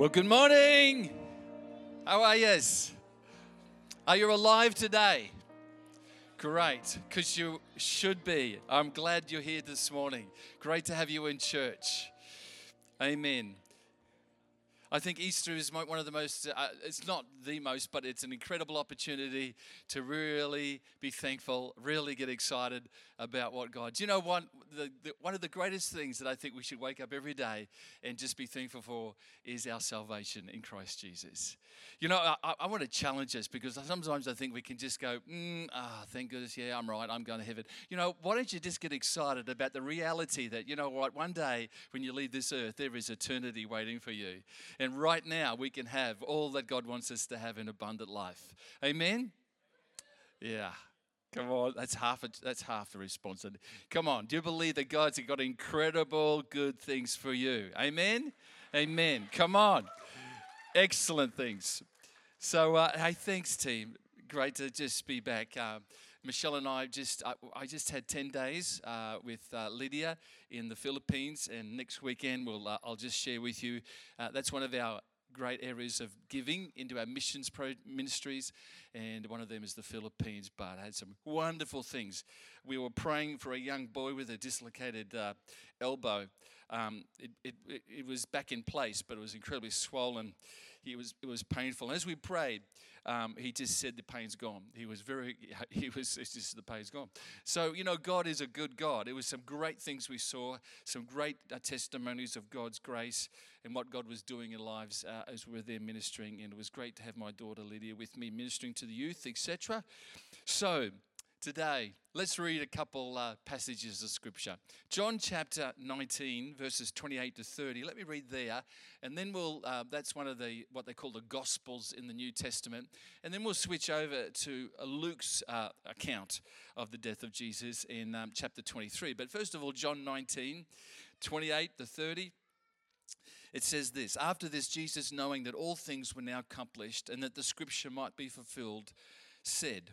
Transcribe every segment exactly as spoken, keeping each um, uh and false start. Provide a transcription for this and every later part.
Well, good morning. How are yous? Are you alive today? Great, because you should be. I'm glad you're here this morning. Great to have you in church. Amen. I think Easter is one of the most, uh, it's not the most, but it's an incredible opportunity to really be thankful, really get excited about what God. Do you know one, the, the, one of the greatest things that I think we should wake up every day and just be thankful for is our salvation in Christ Jesus. You know, I, I want to challenge us because sometimes I think we can just go, mm, ah, thank goodness, yeah, I'm right, I'm going to heaven. You know, why don't you just get excited about the reality that, you know what, one day when you leave this earth, there is eternity waiting for you. And right now, we can have all that God wants us to have in abundant life. Amen? Yeah. Come on, that's half. A, that's half the response. Come on, do you believe that God's got incredible good things for you? Amen? Amen. Come on. Excellent things. So, uh, hey, thanks, team. Great to just be back. Uh, Michelle and I just, I, I just had ten days uh, with uh, Lydia in the Philippines, and next weekend we'll, uh, I'll just share with you. Uh, that's one of our great areas of giving into our missions pro ministries, and one of them is the Philippines. But I had some wonderful things. We were praying for a young boy with a dislocated uh, elbow. Um, it, it, it was back in place, but it was incredibly swollen. He was, it was painful. And as we prayed, um, he just said the pain's gone. He was very, he was, it's just the pain's gone. So, you know, God is a good God. It was some great things we saw, some great uh, testimonies of God's grace and what God was doing in lives uh, as we were there ministering. And it was great to have my daughter Lydia with me ministering to the youth, et cetera. So, today, let's read a couple uh, passages of Scripture. John chapter nineteen, verses twenty-eight to thirty. Let me read there, and then we'll, uh, that's one of the, what they call the Gospels in the New Testament. And then we'll switch over to uh, Luke's uh, account of the death of Jesus in um, chapter twenty-three. But first of all, John nineteen, twenty-eight to thirty. It says this: After this, Jesus, knowing that all things were now accomplished and that the Scripture might be fulfilled, said,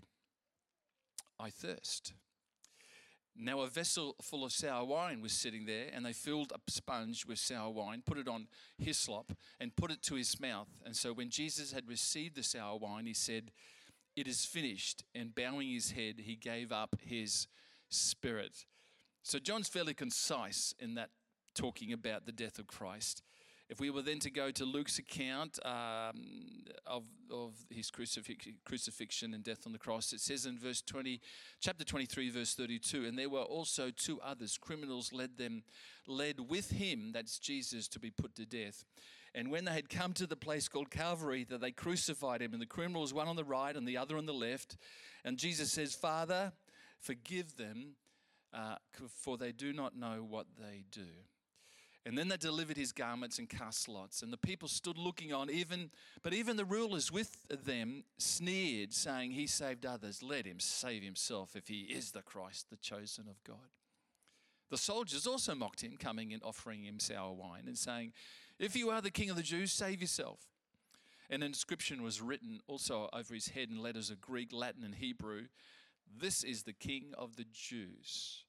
I thirst. Now a vessel full of sour wine was sitting there, and they filled a sponge with sour wine, put it on hyssop, and put it to his mouth. And so when Jesus had received the sour wine, he said, it is finished. And bowing his head, he gave up his spirit. So John's fairly concise in that, talking about the death of Christ. If we were then to go to Luke's account um, of, of his crucifix, crucifixion and death on the cross, it says in verse twenty, chapter twenty-three, verse thirty-two, and there were also two others, criminals led them, led with him, that's Jesus, to be put to death. And when they had come to the place called Calvary, that they crucified him, and the criminals, one on the right and the other on the left. And Jesus says, Father, forgive them, uh, for they do not know what they do. And then they delivered his garments and cast lots. And the people stood looking on, even, but even the rulers with them sneered, saying, he saved others, let him save himself if he is the Christ, the chosen of God. The soldiers also mocked him, coming and offering him sour wine and saying, if you are the king of the Jews, save yourself. An inscription was written also over his head in letters of Greek, Latin, and Hebrew, this is the King of the Jews.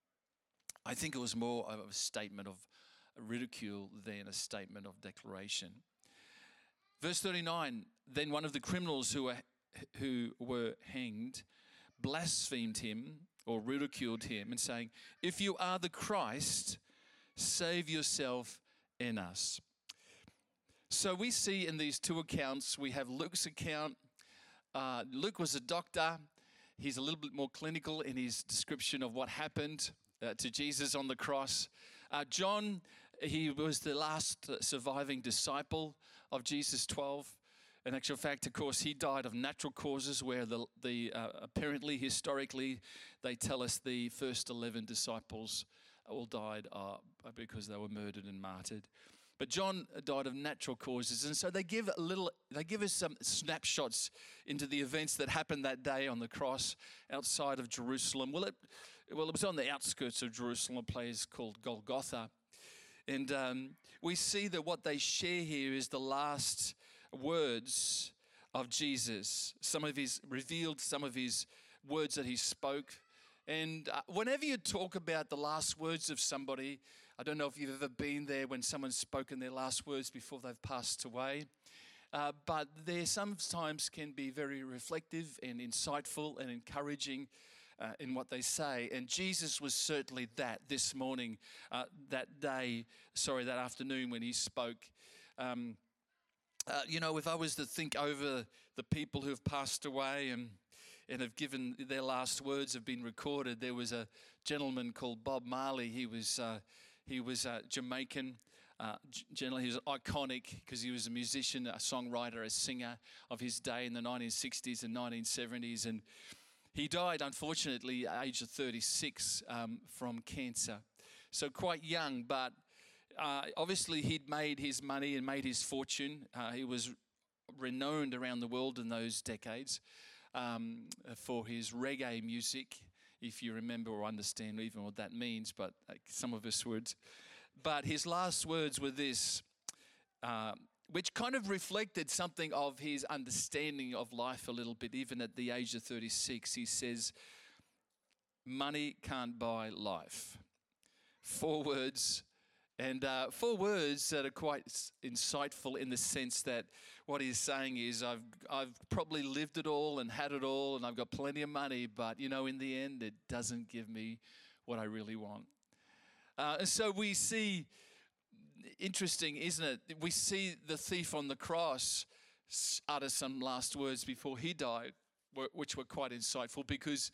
I think it was more of a statement of ridicule than a statement of declaration. Verse thirty-nine, then one of the criminals who were, who were hanged blasphemed him or ridiculed him and saying, if you are the Christ, save yourself and us. So we see in these two accounts, we have Luke's account. Uh, Luke was a doctor. He's a little bit more clinical in his description of what happened uh, to Jesus on the cross. Uh, John, he was the last surviving disciple of Jesus twelve. In actual fact, of course, he died of natural causes where the, the uh, apparently, historically, they tell us the first eleven disciples all died uh, because they were murdered and martyred. But John died of natural causes, and so they give a little. They give us some snapshots into the events that happened that day on the cross outside of Jerusalem. Well, it well it was on the outskirts of Jerusalem, a place called Golgotha, and um, we see that what they share here is the last words of Jesus. Some of his revealed, some of his words that he spoke. And uh, whenever you talk about the last words of somebody, I don't know if you've ever been there when someone's spoken their last words before they've passed away, uh, but they sometimes can be very reflective and insightful and encouraging uh, in what they say. And Jesus was certainly that this morning, uh, that day, sorry, that afternoon when he spoke. Um, uh, you know, if I was to think over the people who have passed away and and have given their last words have been recorded. There was a gentleman called Bob Marley. He was uh, he was uh, Jamaican. Uh, generally, he was iconic because he was a musician, a songwriter, a singer of his day in the nineteen sixties and nineteen seventies. And he died, unfortunately, at the age of thirty-six um, from cancer. So quite young, but uh, obviously he'd made his money and made his fortune. Uh, he was renowned around the world in those decades. Um, for his reggae music, if you remember or understand even what that means, but like, some of us would. But his last words were this, uh, which kind of reflected something of his understanding of life a little bit, even at the age of thirty-six. He says, "Money can't buy life." Four words. And uh, four words that are quite insightful in the sense that what he's saying is, I've I've probably lived it all and had it all, and I've got plenty of money, but you know, in the end, it doesn't give me what I really want. Uh, and so we see, interesting, isn't it? We see the thief on the cross utter some last words before he died, which were quite insightful, because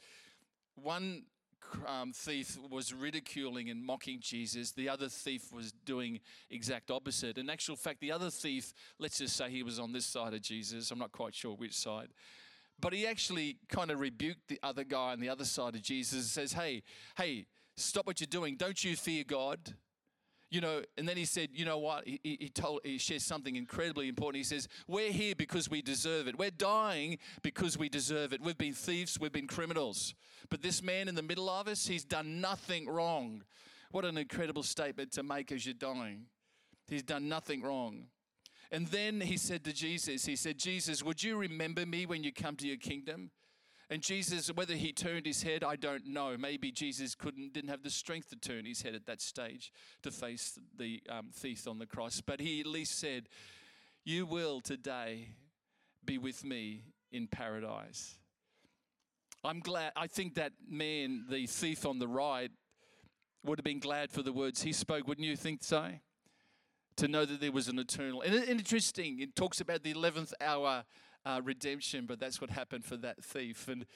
one Um, thief was ridiculing and mocking Jesus. The other thief was doing exact opposite. In actual fact, the other thief, let's just say he was on this side of Jesus. I'm not quite sure which side. But he actually kind of rebuked the other guy on the other side of Jesus and says, hey, hey, stop what you're doing. Don't you fear God? You know, and then he said, you know what? He, he told, he shares something incredibly important. He says, we're here because we deserve it. We're dying because we deserve it. We've been thieves. We've been criminals. But this man in the middle of us, he's done nothing wrong. What an incredible statement to make as you're dying. He's done nothing wrong. And then he said to Jesus, he said, Jesus, would you remember me when you come to your kingdom? And Jesus, whether he turned his head, I don't know. Maybe Jesus couldn't, didn't have the strength to turn his head at that stage to face the um, thief on the cross. But he at least said, you will today be with me in paradise. I'm glad, I think that man, the thief on the right, would have been glad for the words he spoke. Wouldn't you think so? To know that there was an eternal. And interesting, it talks about the eleventh hour uh, redemption, but that's what happened for that thief. And,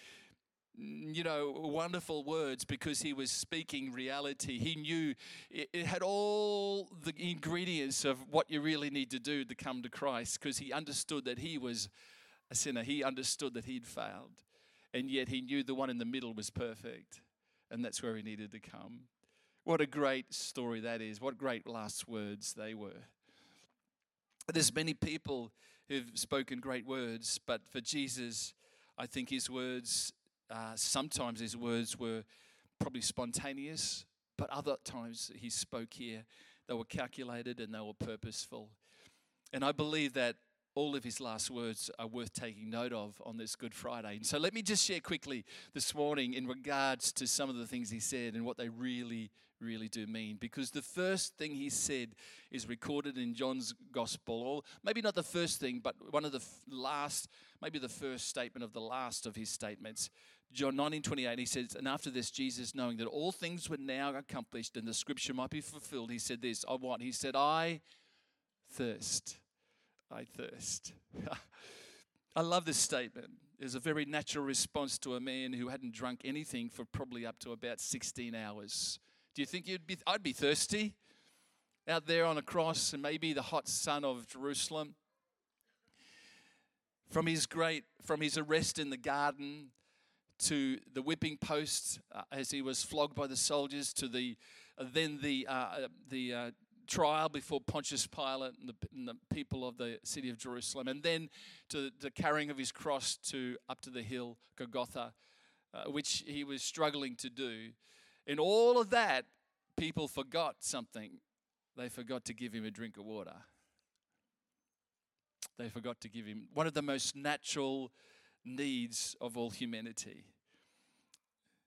you know, wonderful words because he was speaking reality. He knew it, it had all the ingredients of what you really need to do to come to Christ, because he understood that he was a sinner. He understood that he'd failed. And yet he knew the one in the middle was perfect. And that's where he needed to come. What a great story that is. What great last words they were. There's many people who've spoken great words, but for Jesus, I think his words, uh, sometimes his words were probably spontaneous, but other times he spoke here, they were calculated and they were purposeful. And I believe that all of his last words are worth taking note of on this Good Friday. And so let me just share quickly this morning in regards to some of the things he said and what they really, really do mean. Because the first thing he said is recorded in John's Gospel, or maybe not the first thing, but one of the last, maybe the first statement of the last of his statements. John nineteen twenty-eight, he says, and after this, Jesus, knowing that all things were now accomplished and the scripture might be fulfilled, he said this, I want, he said, I thirst. I thirst. I love this statement. It's a very natural response to a man who hadn't drunk anything for probably up to about sixteen hours. Do you think you'd be, I'd be thirsty out there on a cross and maybe the hot sun of Jerusalem? From his great, from his arrest in the garden to the whipping post uh, as he was flogged by the soldiers, to the uh, then the uh, the uh, trial before Pontius Pilate and the, and the people of the city of Jerusalem, and then to the carrying of his cross to up to the hill Golgotha, uh, which he was struggling to do. In all of that, people forgot something. They forgot to give him a drink of water. They forgot to give him one of the most natural needs of all humanity.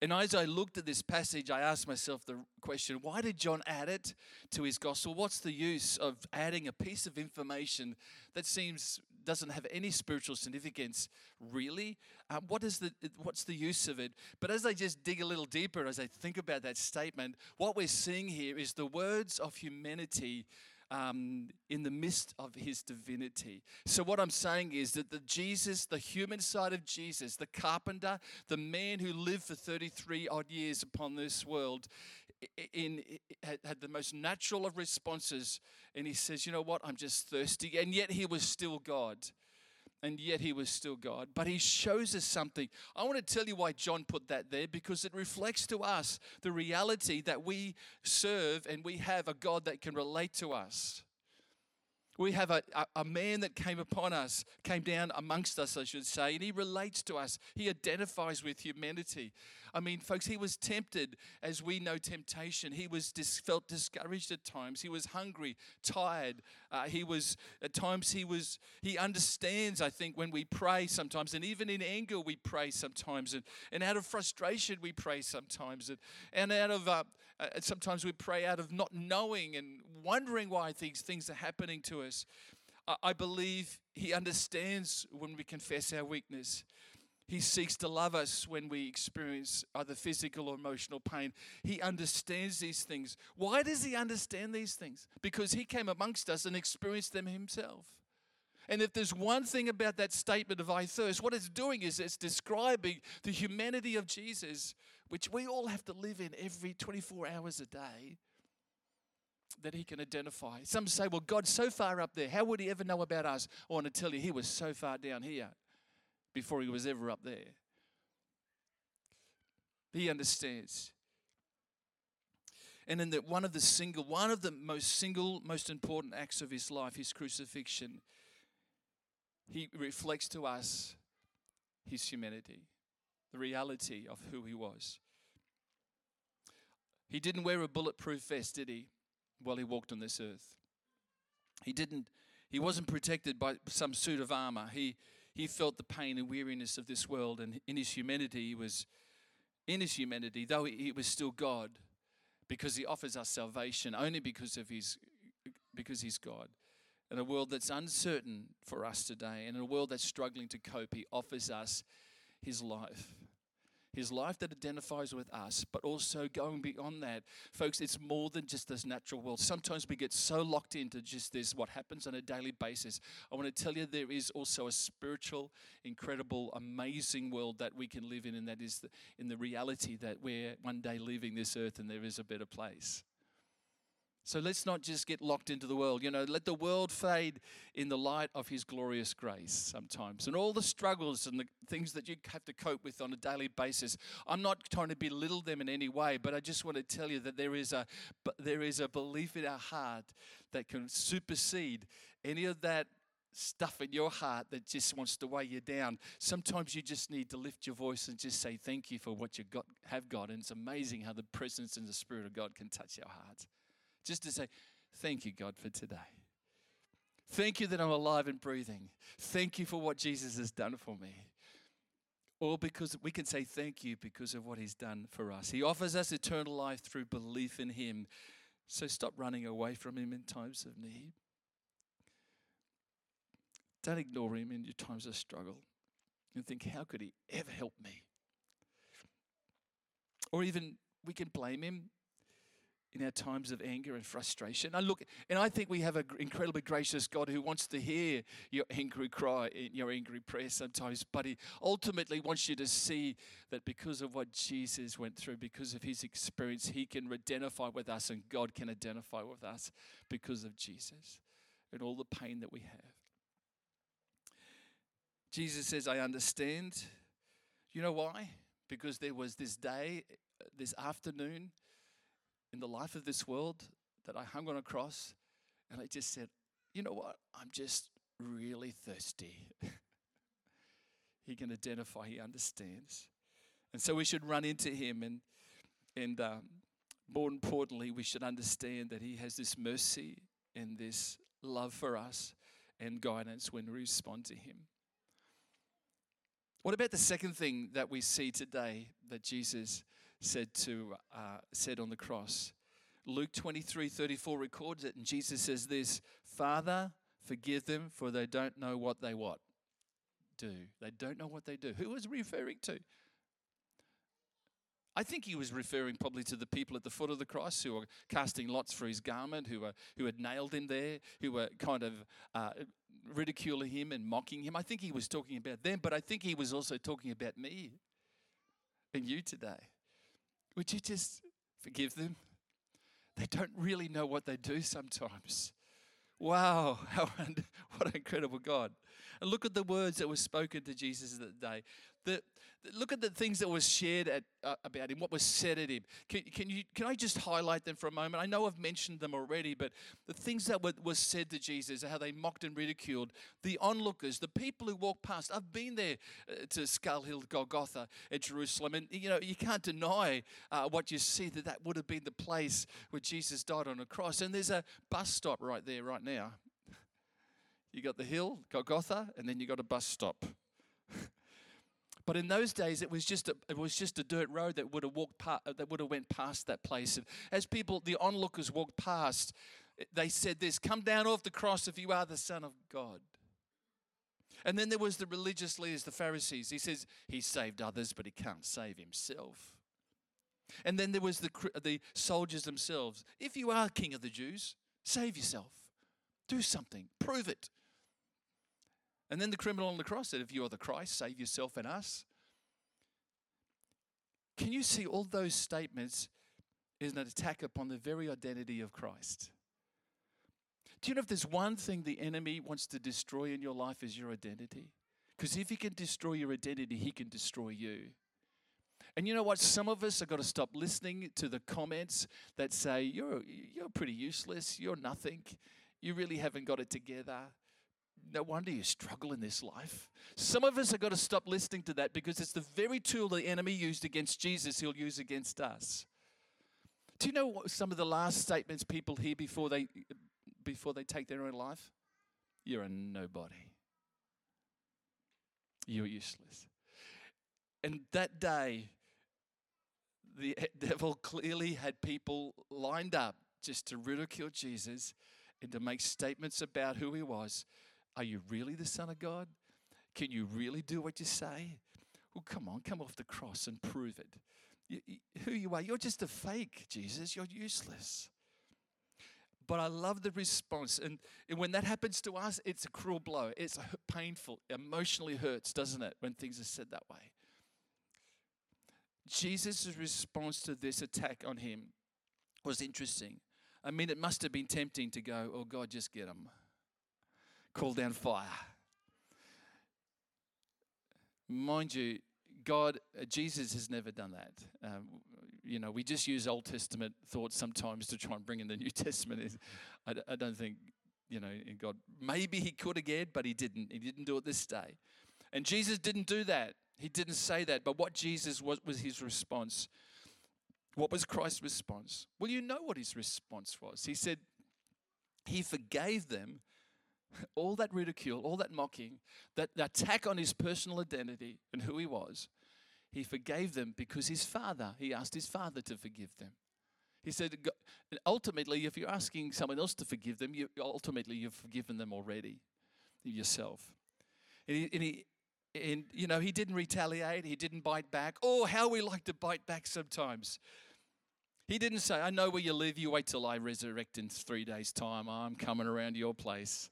And as I looked at this passage, I asked myself the question, why did John add it to his gospel? What's the use of adding a piece of information that seems doesn't have any spiritual significance, really? Um, what is the what's the use of it? But as I just dig a little deeper, as I think about that statement, what we're seeing here is the words of humanity Um, in the midst of his divinity. So what I'm saying is that the Jesus, the human side of Jesus, the carpenter, the man who lived for thirty-three odd years upon this world, in, in had, had the most natural of responses, and he says, you know what, I'm just thirsty, and yet he was still God. And yet he was still God. But he shows us something. I want to tell you why John put that there, because it reflects to us the reality that we serve and we have a God that can relate to us. We have a, a, a man that came upon us, came down amongst us, I should say, and he relates to us. He identifies with humanity. I mean, folks, he was tempted, as we know temptation. He was dis- felt discouraged at times. He was hungry, tired. Uh, he was, at times, he was, he understands, I think, when we pray sometimes, and even in anger we pray sometimes, and, and out of frustration we pray sometimes, and, and out of, uh, uh, sometimes we pray out of not knowing and wondering why these things are happening to us. I, I believe he understands when we confess our weakness. He seeks to love us when we experience either physical or emotional pain. He understands these things. Why does he understand these things? Because he came amongst us and experienced them himself. And if there's one thing about that statement of I thirst, what it's doing is it's describing the humanity of Jesus, which we all have to live in every twenty-four hours a day, that he can identify. Some say, well, God's so far up there. How would he ever know about us? I want to tell you, he was so far down here before he was ever up there. He understands. And in the, one of the single, one of the most single, most important acts of his life, his crucifixion, he reflects to us his humanity, the reality of who he was. He didn't wear a bulletproof vest, did he, while he walked on this earth? He didn't, he wasn't protected by some suit of armor. He He felt the pain and weariness of this world, and in his humanity, he was, in his humanity, though he was still God, because he offers us salvation only because of his, because he's God. In a world that's uncertain for us today, and in a world that's struggling to cope, he offers us his life. His life that identifies with us, but also going beyond that. Folks, it's more than just this natural world. Sometimes we get so locked into just this, what happens on a daily basis. I want to tell you there is also a spiritual, incredible, amazing world that we can live in, and that is the, in the reality that we're one day leaving this earth and there is a better place. So let's not just get locked into the world. You know, let the world fade in the light of his glorious grace sometimes. And all the struggles and the things that you have to cope with on a daily basis. I'm not trying to belittle them in any way, but I just want to tell you that there is a there is a belief in our heart that can supersede any of that stuff in your heart that just wants to weigh you down. Sometimes you just need to lift your voice and just say thank you for what you got, have got. And it's amazing how the presence and the Spirit of God can touch our hearts. Just to say, thank you, God, for today. Thank you that I'm alive and breathing. Thank you for what Jesus has done for me. Or because we can say thank you because of what he's done for us. He offers us eternal life through belief in him. So stop running away from him in times of need. Don't ignore him in your times of struggle. And think, how could he ever help me? Or even we can blame him in our times of anger and frustration. I look, and I think we have an incredibly gracious God who wants to hear your angry cry, your angry prayer sometimes, but he ultimately wants you to see that because of what Jesus went through, because of his experience, he can identify with us, and God can identify with us because of Jesus and all the pain that we have. Jesus says, I understand. You know why? Because there was this day, this afternoon, in the life of this world that I hung on a cross, and I just said, you know what? I'm just really thirsty. He can identify, he understands. And so we should run into him, and and um, more importantly, we should understand that he has this mercy and this love for us and guidance when we respond to him. What about the second thing that we see today that Jesus said to uh, said on the cross? Luke twenty-three thirty-four records it, and Jesus says this, Father, forgive them, for they don't know what they what? Do. They don't know what they do. Who was he referring to? I think he was referring probably to the people at the foot of the cross who were casting lots for his garment, who were who had nailed him there, who were kind of uh, ridiculing him and mocking him. I think he was talking about them, but I think he was also talking about me and you today. Would you just forgive them? They don't really know what they do sometimes. Wow, how, what an incredible God. And look at the words that were spoken to Jesus that day. The, look at the things that was shared at, uh, about him, what was said at him. Can, can, you, can I just highlight them for a moment? I know I've mentioned them already, but the things that were, was said to Jesus, how they mocked and ridiculed, the onlookers, the people who walked past. I've been there uh, to Skull Hill, Golgotha at Jerusalem, and you know you can't deny uh, what you see, that that would have been the place where Jesus died on a cross. And there's a bus stop right there, right now. You got the hill, Golgotha, and then you got a bus stop. But in those days, it was just a, it was just a dirt road that would have walked pa- that would have went past that place. And as people, the onlookers walked past, they said this: "Come down off the cross if you are the Son of God." And then there was the religious leaders, the Pharisees. He says he saved others, but he can't save himself. And then there was the the soldiers themselves. If you are King of the Jews, save yourself. Do something. Prove it. And then the criminal on the cross said, if you are the Christ, save yourself and us. Can you see all those statements is an attack upon the very identity of Christ? Do you know if there's one thing the enemy wants to destroy in your life is your identity? Because if he can destroy your identity, he can destroy you. And you know what? Some of us have got to stop listening to the comments that say, you're, you're pretty useless, you're nothing, you really haven't got it together. No wonder you struggle in this life. Some of us have got to stop listening to that, because it's the very tool the enemy used against Jesus, he'll use against us. Do you know what some of the last statements people hear before they before they take their own life? You're a nobody. You're useless. And that day, the devil clearly had people lined up just to ridicule Jesus and to make statements about who he was. Are you really the Son of God? Can you really do what you say? Well, come on, come off the cross and prove it. You, you, who you are, you're just a fake, Jesus. You're useless. But I love the response. And, and when that happens to us, it's a cruel blow. It's painful, emotionally hurts, doesn't it, when things are said that way? Jesus' response to this attack on him was interesting. I mean, it must have been tempting to go, oh, God, just get him. Call down fire. Mind you, God, uh, Jesus has never done that. Um, you know, we just use Old Testament thoughts sometimes to try and bring in the New Testament. I, I don't think, you know, in God, maybe he could again, but he didn't. He didn't do it this day. And Jesus didn't do that. He didn't say that. But what Jesus was, was his response. What was Christ's response? Well, you know what his response was. He said he forgave them all that ridicule, all that mocking, that attack on his personal identity and who he was. He forgave them because his Father, he asked his Father to forgive them. He said, ultimately, if you're asking someone else to forgive them, you, ultimately you've forgiven them already, yourself. And he, and he And, you know, he didn't retaliate. He didn't bite back. Oh, how we like to bite back sometimes. He didn't say, I know where you live. You wait till I resurrect in three days' time. I'm coming around your place.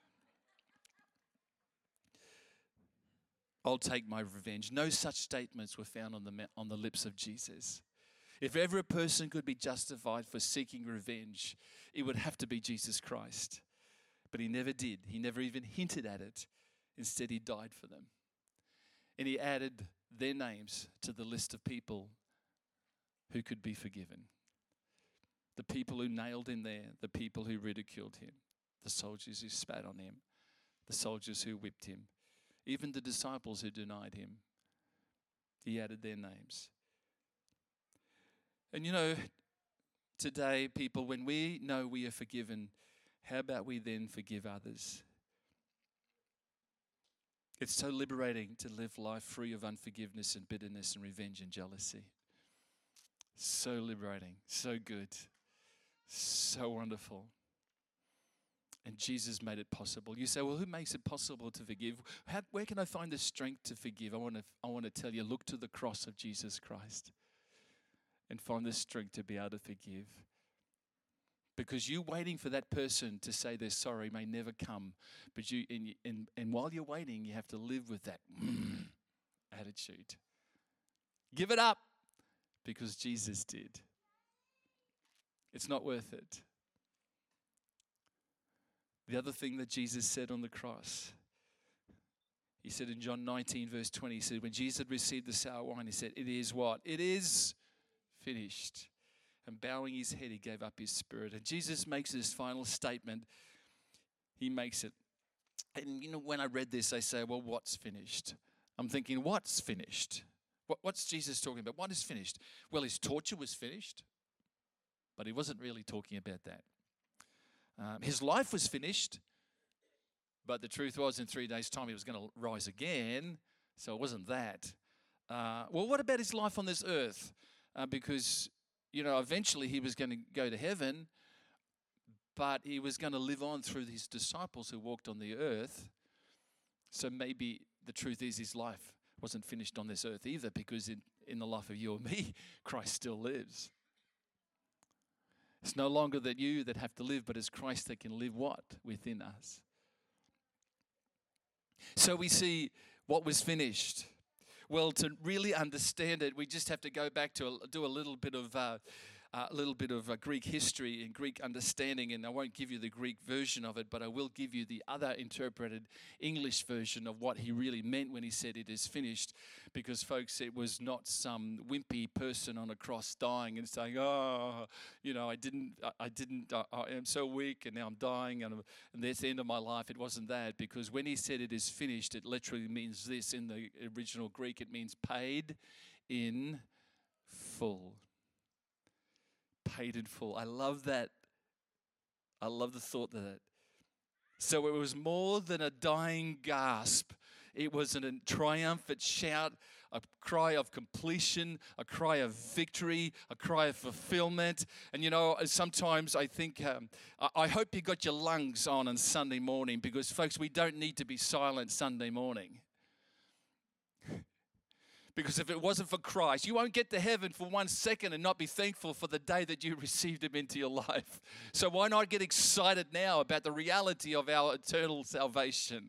I'll take my revenge. No such statements were found on the, on the lips of Jesus. If ever a person could be justified for seeking revenge, it would have to be Jesus Christ. But he never did. He never even hinted at it. Instead, he died for them. And he added their names to the list of people who could be forgiven. The people who nailed him there, the people who ridiculed him, the soldiers who spat on him, the soldiers who whipped him, even the disciples who denied him. He added their names. And you know, today, people, when we know we are forgiven, how about we then forgive others? It's so liberating to live life free of unforgiveness and bitterness and revenge and jealousy. So liberating, so good, so wonderful. And Jesus made it possible. You say, well, who makes it possible to forgive? How, where can I find the strength to forgive? I want to, I want to tell you, look to the cross of Jesus Christ and find the strength to be able to forgive. Because you waiting for that person to say they're sorry may never come. But you, and, and, and while you're waiting, you have to live with that mm, attitude. Give it up because Jesus did. It's not worth it. The other thing that Jesus said on the cross, he said in John nineteen, verse twenty, he said, when Jesus had received the sour wine, he said, it is what? It is finished. And bowing his head, he gave up his spirit. And Jesus makes this final statement. He makes it. And, you know, when I read this, I say, well, what's finished? I'm thinking, what's finished? What, what's Jesus talking about? What is finished? Well, his torture was finished. But he wasn't really talking about that. Um, his life was finished. But the truth was, in three days' time, he was going to rise again. So it wasn't that. Uh, well, what about his life on this earth? Uh, because... You know, eventually he was going to go to heaven, but he was going to live on through his disciples who walked on the earth. So maybe the truth is his life wasn't finished on this earth either, because in, in the life of you and me, Christ still lives. It's no longer that you that have to live, but it's Christ that can live what? Within us. So we see what was finished. Well, to really understand it, we just have to go back to a, do a little bit of uh, a little bit of uh, Greek history and Greek understanding. And I won't give you the Greek version of it, but I will give you the other interpreted English version of what he really meant when he said it is finished. Because, folks, it was not some wimpy person on a cross dying and saying, "Oh, you know, I didn't, I, I didn't, I, I am so weak, and now I'm dying, and, and that's the end of my life." It wasn't that, because when he said it is finished, it literally means this in the original Greek. It means paid in full. Paid in full. I love that. I love the thought of that. So it was more than a dying gasp. It was a triumphant shout, a cry of completion, a cry of victory, a cry of fulfillment. And you know, sometimes I think, um, I hope you got your lungs on on Sunday morning, because, folks, we don't need to be silent Sunday morning. Because if it wasn't for Christ, you won't get to heaven for one second and not be thankful for the day that you received him into your life. So why not get excited now about the reality of our eternal salvation?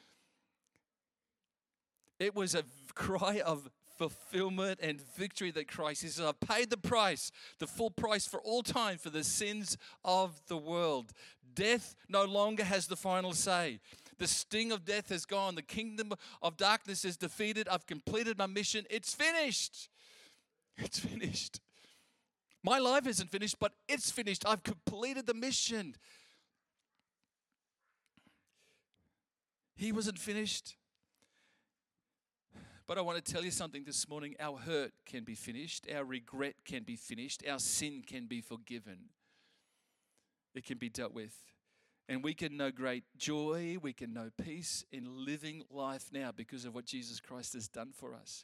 It was a cry of fulfillment and victory that Christ, he says, I've paid the price, the full price for all time for the sins of the world. Death no longer has the final say. The sting of death has gone. The kingdom of darkness is defeated. I've completed my mission. It's finished. It's finished. My life isn't finished, but it's finished. I've completed the mission. He wasn't finished. But I want to tell you something this morning. Our hurt can be finished. Our regret can be finished. Our sin can be forgiven. It can be dealt with. And we can know great joy. We can know peace in living life now because of what Jesus Christ has done for us.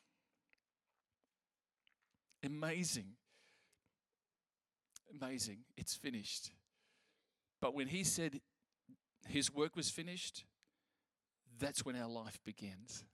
Amazing. Amazing. It's finished. But when he said his work was finished, that's when our life begins.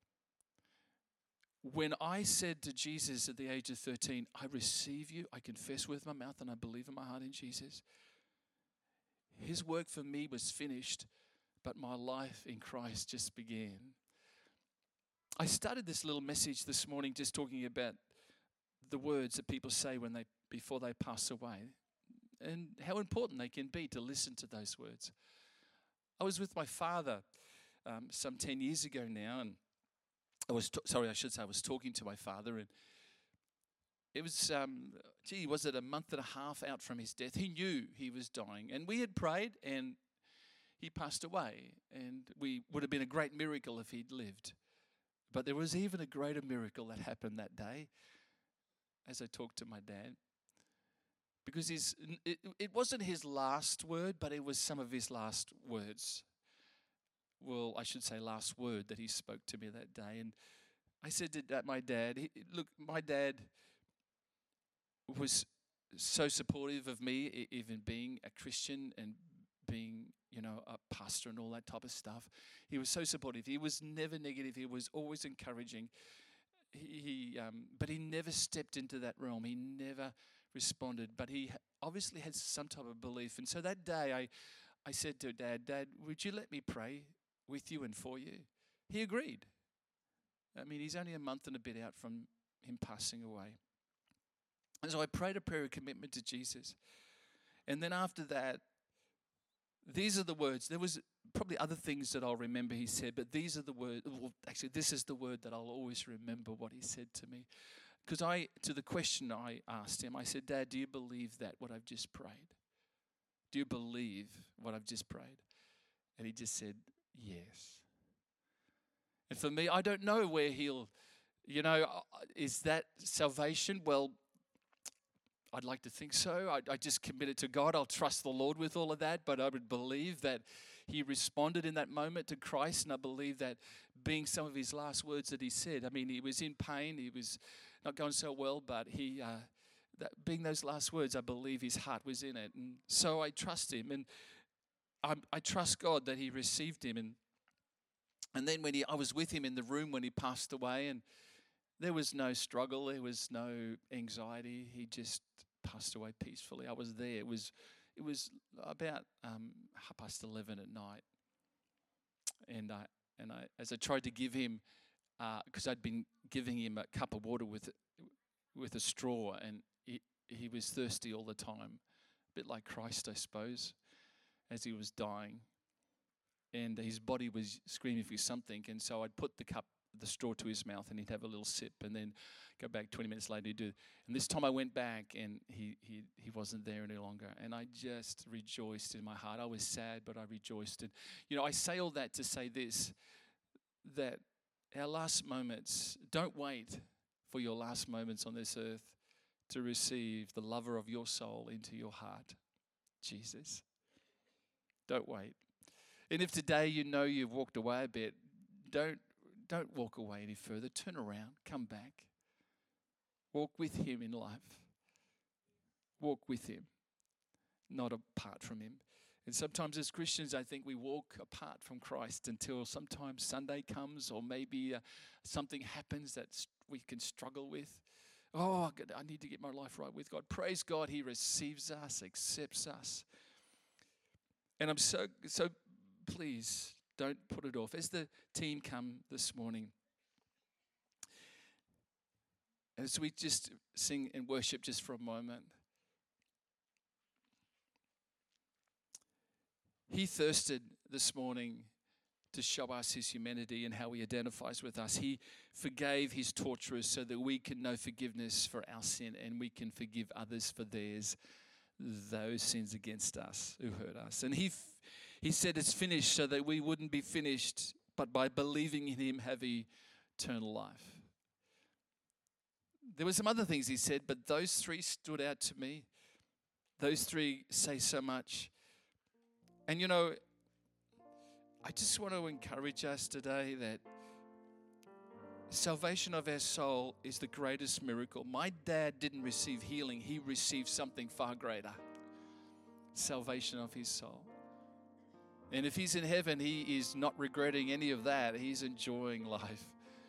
When I said to Jesus at the age of thirteen, I receive you, I confess with my mouth and I believe in my heart in Jesus, his work for me was finished, but my life in Christ just began. I started this little message this morning just talking about the words that people say when they before they pass away and how important they can be to listen to those words. I was with my father um, some ten years ago now, and I was, t- sorry, I should say I was talking to my father, and it was, um, gee, was it a month and a half out from his death? He knew he was dying, and we had prayed, and he passed away, and we would have been a great miracle if he'd lived. But there was even a greater miracle that happened that day as I talked to my dad, because his, it, it wasn't his last word, but it was some of his last words. well, I should say last word that he spoke to me that day. And I said to that, my dad, he, look, my dad was so supportive of me, e- even being a Christian and being, you know, a pastor and all that type of stuff. He was so supportive. He was never negative. He was always encouraging. He, he um, but he never stepped into that realm. He never responded. But he obviously had some type of belief. And so that day, I, I said to Dad, Dad, would you let me pray with you and for you? He agreed. I mean, he's only a month and a bit out from him passing away. And so I prayed a prayer of commitment to Jesus. And then after that, these are the words. There was probably other things that I'll remember he said, but these are the words. Well, actually, this is the word that I'll always remember what he said to me. Because I, to the question I asked him, I said, Dad, do you believe that, what I've just prayed? Do you believe what I've just prayed? And he just said, yes. And for me, I don't know where he'll, you know, is that salvation? Well, I'd like to think so. I, I just committed to God. I'll trust the Lord with all of that. But I would believe that he responded in that moment to Christ. And I believe that being some of his last words that he said, I mean, he was in pain. He was not going so well, but he, uh, that being those last words, I believe his heart was in it. And so I trust him. And I, I trust God that he received him. And and then when he, I was with him in the room when he passed away, and there was no struggle, there was no anxiety. He just passed away peacefully. I was there. It was, it was about um, half past eleven at night, and I and I as I tried to give him, because uh, I'd been giving him a cup of water with with a straw, and he he was thirsty all the time, a bit like Christ, I suppose, as he was dying. And his body was screaming for something. And so I'd put the cup, the straw to his mouth, and he'd have a little sip, and then go back twenty minutes later, he'd do. And this time I went back, and he he he wasn't there any longer. And I just rejoiced in my heart. I was sad, but I rejoiced. And, you know, I say all that to say this, that our last moments, don't wait for your last moments on this earth to receive the lover of your soul into your heart, Jesus. Don't wait. And if today you know you've walked away a bit, don't don't walk away any further. Turn around, come back. Walk with him in life. Walk with him, not apart from him. And sometimes as Christians, I think we walk apart from Christ until sometimes Sunday comes, or maybe uh, something happens that we can struggle with. Oh, I need to get my life right with God. Praise God, he receives us, accepts us. And I'm so so please don't put it off. As the team come this morning, as we just sing and worship just for a moment, he thirsted this morning to show us his humanity and how he identifies with us. He forgave his torturers so that we can know forgiveness for our sin, and we can forgive others for theirs, those sins against us who hurt us. And he he said it's finished so that we wouldn't be finished, but by believing in him have eternal life. There were some other things he said, but those three stood out to me. Those three say so much. And you know, I just want to encourage us today that salvation of our soul is the greatest miracle. My dad didn't receive healing. He received something far greater. Salvation of his soul. And if he's in heaven, he is not regretting any of that. He's enjoying life.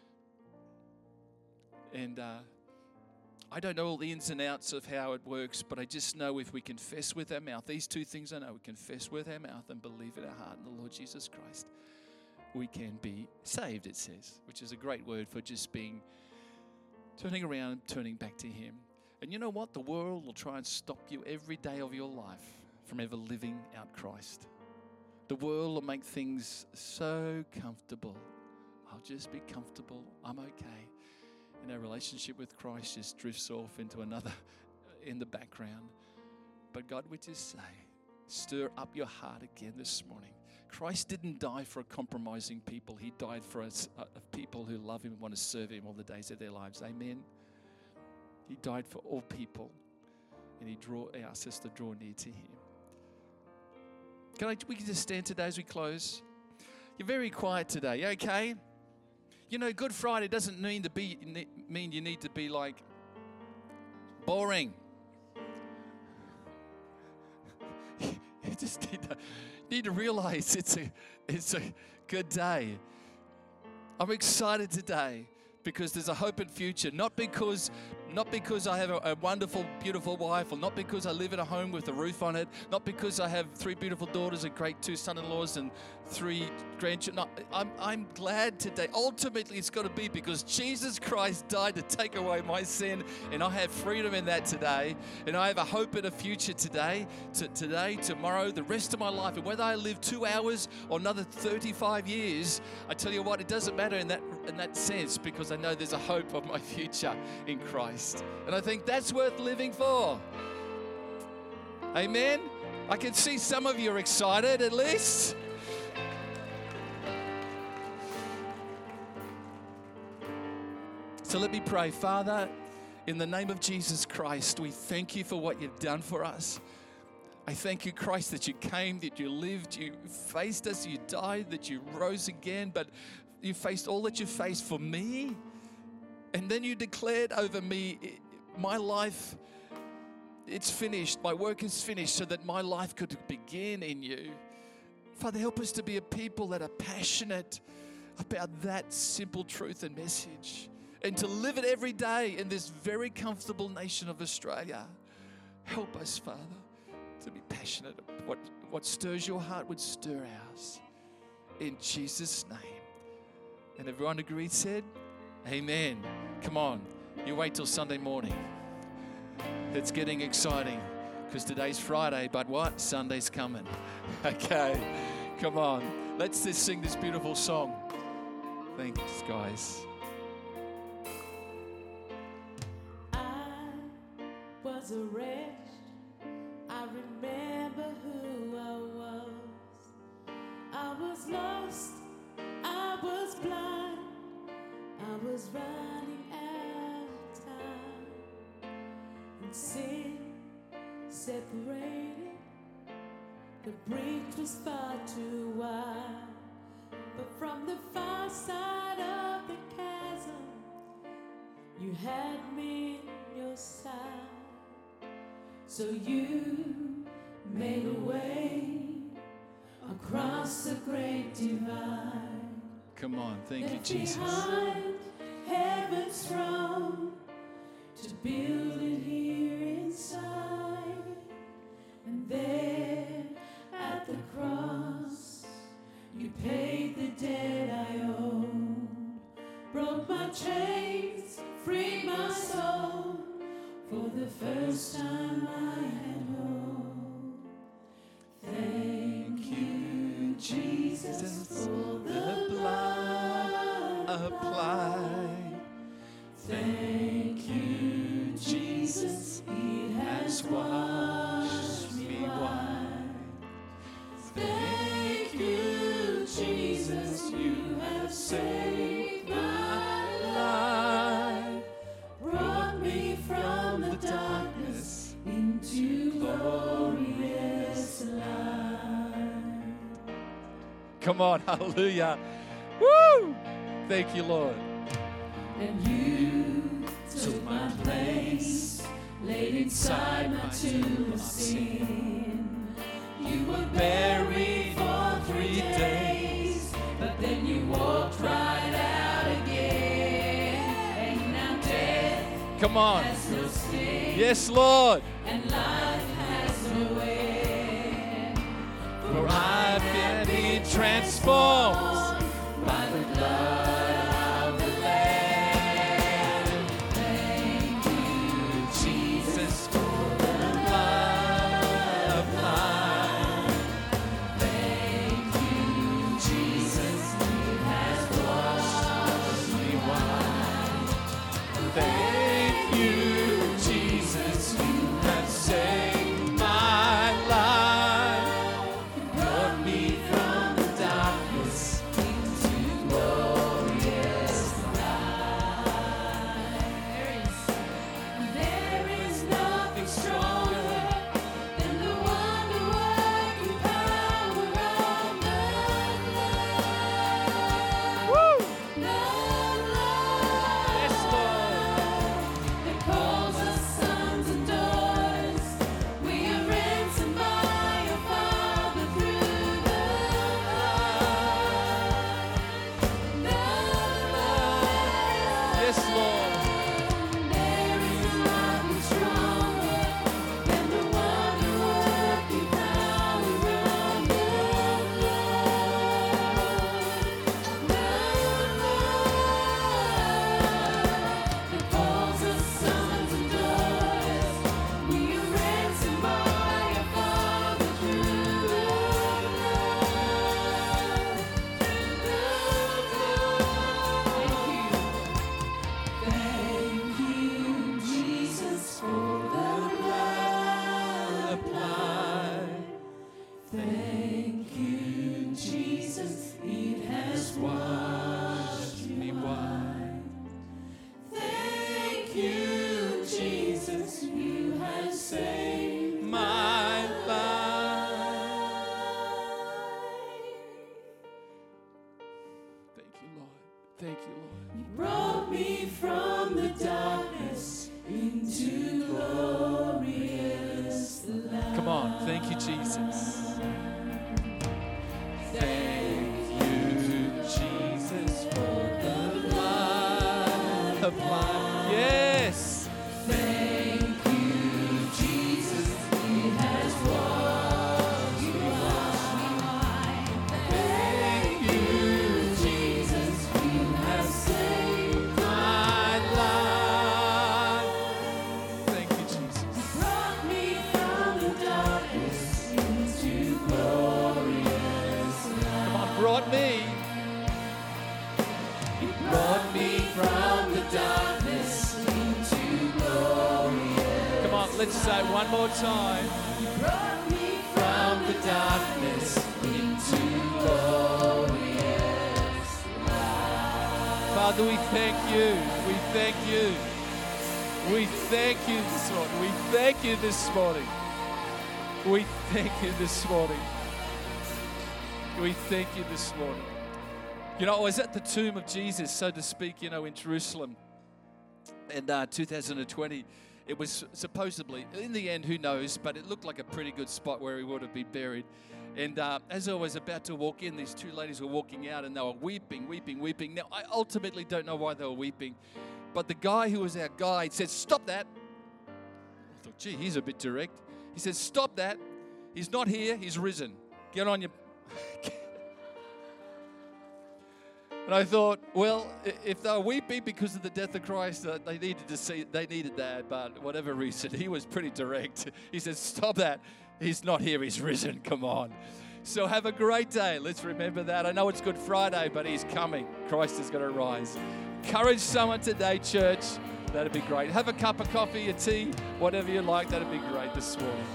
And uh, I don't know all the ins and outs of how it works, but I just know if we confess with our mouth, these two things I know, we confess with our mouth and believe in our heart in the Lord Jesus Christ, we can be saved, it says, which is a great word for just being, turning around and turning back to him. And you know what? The world will try and stop you every day of your life from ever living out Christ. The world will make things so comfortable. I'll just be comfortable. I'm okay. And our relationship with Christ just drifts off into another, in the background. But God would just say, stir up your heart again this morning. Christ didn't die for a compromising people. He died for us, uh, people who love him and want to serve him all the days of their lives. Amen. He died for all people. And he draw, asks us to draw near to him. Can I, we can just stand today as we close. You're very quiet today. You okay? You know, Good Friday doesn't mean to be mean you need to be like boring. You just need to, need to realize it's a it's a good day. I'm excited today because there's a hope and future. Not because not because I have a, a wonderful, beautiful wife, or not because I live in a home with a roof on it, not because I have three beautiful daughters and great two son-in-laws and three grandchildren. No, I'm, I'm glad today. Ultimately, it's got to be because Jesus Christ died to take away my sin, and I have freedom in that today, and I have a hope and a future today, to, today, tomorrow, the rest of my life. And whether I live two hours or another thirty-five years, I tell you what, it doesn't matter in that in that sense, because I know there's a hope of my future in Christ. And I think that's worth living for. Amen? I can see some of you are excited at least. So let me pray. Father, in the name of Jesus Christ, we thank you for what you've done for us. I thank you, Christ, that you came, that you lived, you faced us, you died, that you rose again, but you faced all that you faced for me. And then you declared over me, my life, it's finished. My work is finished so that my life could begin in you. Father, help us to be a people that are passionate about that simple truth and message, and to live it every day in this very comfortable nation of Australia. Help us, Father, to be passionate. What, what stirs your heart would stir ours. In Jesus' name. And everyone agreed, said, amen. Come on, you wait till Sunday morning. It's getting exciting because today's Friday, but what? Sunday's coming. Okay, come on. Let's just sing this beautiful song. Thanks, guys. I was a wretch. I remember who I was. I was lost. I was blind. I was running out of time. And sin separated. The breach was far too wide. But from the far side of the chasm, you had me in your side. So you made a way across the great divide. Come on, thank you, Jesus. Behind heaven's throne to build it here inside. And there at the cross, you paid the debt I owed. Broke my chains, freed my soul. For the first time I had hope. Thank you, Jesus, for the blood applied. Thank you, Jesus, it has washed me white. Thank you, Jesus, you have saved my life. Brought me from the darkness into glorious light. Come on, hallelujah. Woo! Thank you, Lord. And you took my place, laid inside my tomb of sin. You were buried for three days, but then you walked right out again. And now death Come on. has no sting, Yes, Lord. and life has no end. For I've been transformed by the blood of the Lamb. Thank you, Jesus, for the blood applied. Thank you, Jesus, it has washed me white. Thank you, Jesus, you have saved my life. Brought me from the darkness Let's say it one more time. You brought me From the darkness into glorious light. Father, we thank you. We thank you. We thank you this morning. We thank you this morning. We thank you this morning. We thank you this morning. You know, I was at the tomb of Jesus, so to speak, you know, in Jerusalem in uh, two thousand twenty. It was supposedly, in the end, who knows, but it looked like a pretty good spot where he would have been buried. And uh, as I was about to walk in, these two ladies were walking out and they were weeping, weeping, weeping. Now, I ultimately don't know why they were weeping, but the guy who was our guide said, "Stop that." I thought, gee, he's a bit direct. He said, "Stop that. He's not here, he's risen. Get on your..." And I thought, well, if they were weeping because of the death of Christ, uh, they needed to see, they needed that. But whatever reason, he was pretty direct. He said, "Stop that. He's not here. He's risen. Come on." So have a great day. Let's remember that. I know it's Good Friday, but he's coming. Christ is going to rise. Encourage someone today, church. That'd be great. Have a cup of coffee, a tea, whatever you like. That'd be great this morning.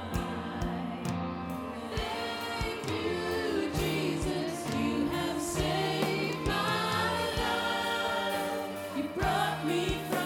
Thank you, Jesus. You have saved my life. You brought me from